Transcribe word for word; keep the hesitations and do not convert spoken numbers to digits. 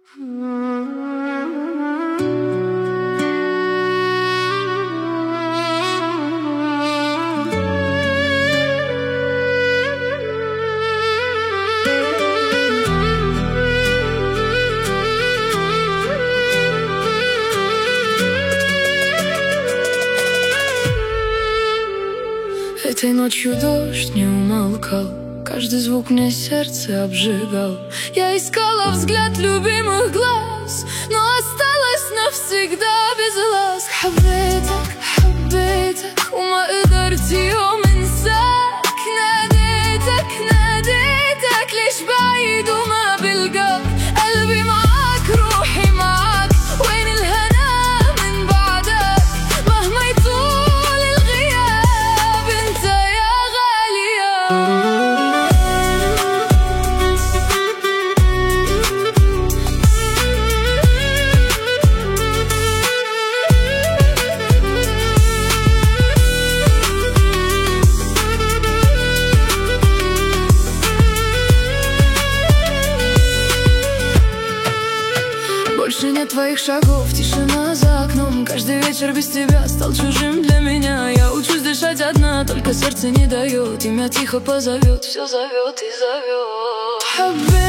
Этой ночью дождь не умолкал, каждый звук мне сердце обжигал. Я искала взгляд любимых глаз, но осталась навсегда без ласк. حبيتك حبيتك وما قدرت يوم انساك. ناديتك ناديتك ليش بعيد وما بلقاك. قلبي معاك روحي معاك، وين الهنا من بعدك. مهما يطول الغياب انت يا غالية. Больше нет твоих шагов, тишина за окном. Каждый вечер без тебя стал чужим для меня. Я учусь дышать одна, только сердце не дает. Имя тихо позовет, все зовет и зовет.